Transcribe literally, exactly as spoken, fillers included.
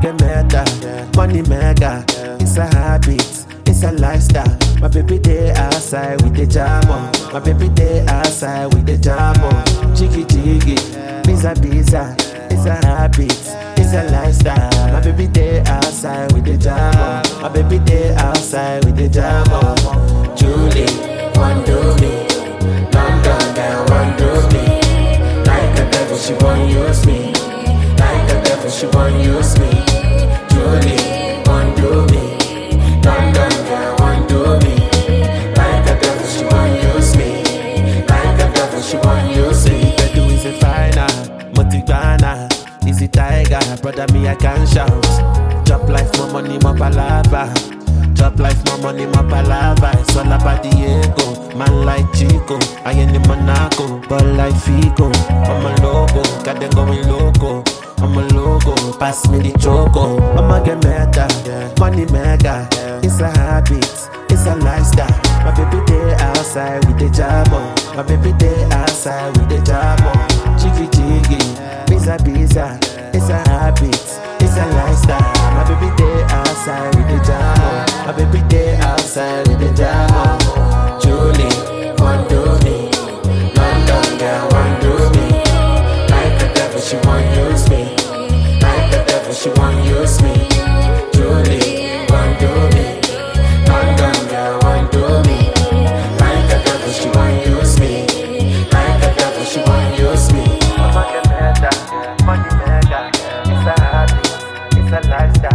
get meta, money mega. It's a habit, it's a lifestyle. My baby day outside with the jam on. My baby day outside with the jam on. Jiggy jiggy, pizza pizza. It's a habit, it's a lifestyle. My baby day outside with the jam on. My baby day outside with the jam on. Julie, one do me. London girl, one do me. Like a devil, she won't use me. Like a devil, she won't use me. Julie, one do me. London girl, one do me. Like a devil, she won't use me. Like a devil, she won't use me. The do is a final, Motigana, is a tiger. Brother, me I can shout. Drop life, more money, more palava. Drop life, more money, more palava. It's all about the ego. Man like Chico, I ain't in Monaco, but like Figo. I'm a logo, got them going loco. I'm a logo, pass me the choco. I'ma get meta, money mega. It's a habit, it's a lifestyle. My baby day outside with the jam on. My baby day outside with the jam on. Jiggy jiggy, pizza pizza. It's a habit, it's a lifestyle. My baby day outside with the jam on. My baby day outside with the jam on. Julie, one do me. London girl, one do me. Like a devil, she won't use me. Like a devil, she won't use me. Julie, one do me. London girl, one do me. Like a devil, she won't use me. Like a devil, she won't use me. Money mega, money mega. It's a habit, it's a lifestyle.